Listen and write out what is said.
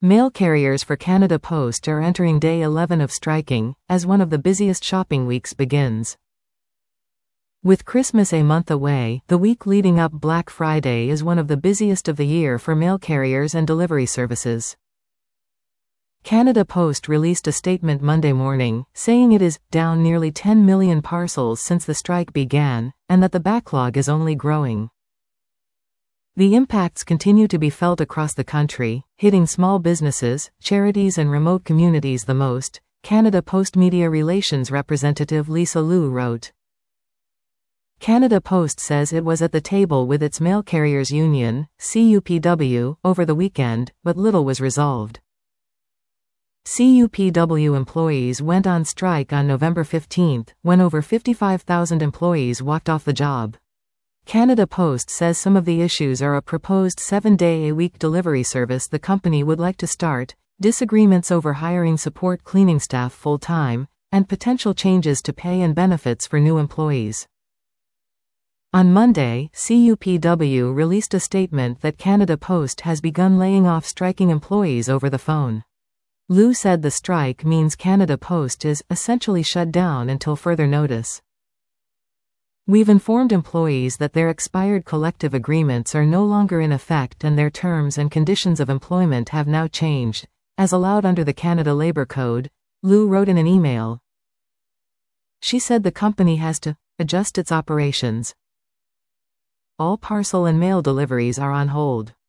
Mail carriers for Canada Post are entering day 11 of striking, as one of the busiest shopping weeks begins. With Christmas a month away, the week leading up Black Friday is one of the busiest of the year for mail carriers and delivery services. Canada Post released a statement Monday morning, saying it is down nearly 10 million parcels since the strike began, and that the backlog is only growing. The impacts continue to be felt across the country, hitting small businesses, charities and remote communities the most, Canada Post Media Relations representative Lisa Liu wrote. Canada Post says it was at the table with its mail carriers union, CUPW, over the weekend, but little was resolved. CUPW employees went on strike on November 15, when over 55,000 employees walked off the job. Canada Post says some of the issues are a proposed 7-day-a-week delivery service the company would like to start, disagreements over hiring support cleaning staff full-time, and potential changes to pay and benefits for new employees. On Monday, CUPW released a statement that Canada Post has begun laying off striking employees over the phone. Liu said the strike means Canada Post is essentially shut down until further notice. We've informed employees that their expired collective agreements are no longer in effect and their terms and conditions of employment have now changed, as allowed under the Canada Labour Code, Liu wrote in an email. She said the company has to adjust its operations. All parcel and mail deliveries are on hold.